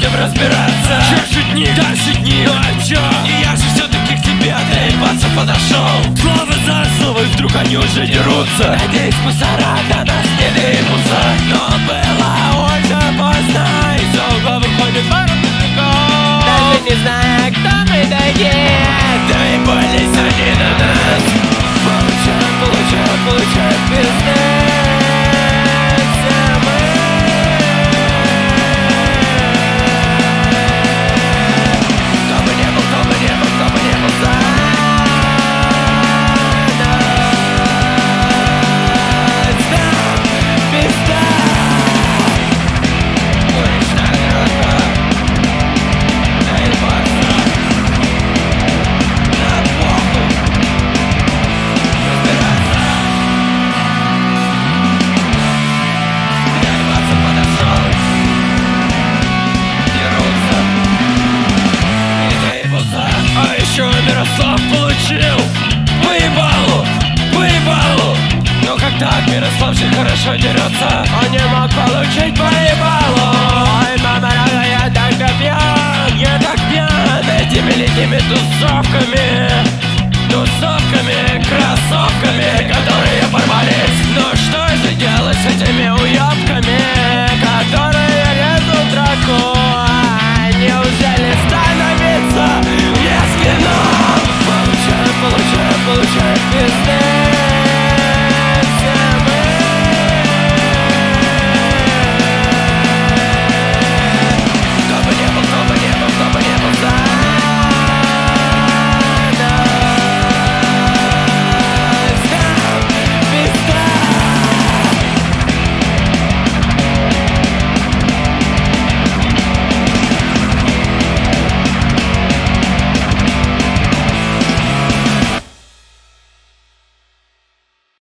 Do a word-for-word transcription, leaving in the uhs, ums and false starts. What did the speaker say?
будем разбираться. Чё шутник, да шутник, ну а чё? И я же все-таки к тебе доебаться подошел. Слово за слово, и вдруг они уже дерутся. Надеюсь, мусора на нас не дымутся. Но было уже поздно, из угла выходит пара мужиков. Даже не знаю, кто мы такие. Доебались они на нас. Получаем, получаем, получаем пизды. Мирослав получил поебалу, поебалу. Но когда Мирослав же хорошо дерется, он не мог получить поебалу. Ой, мама, я так пьян, я так пьян этими летними тусовками, тусовками, кроссовками, которые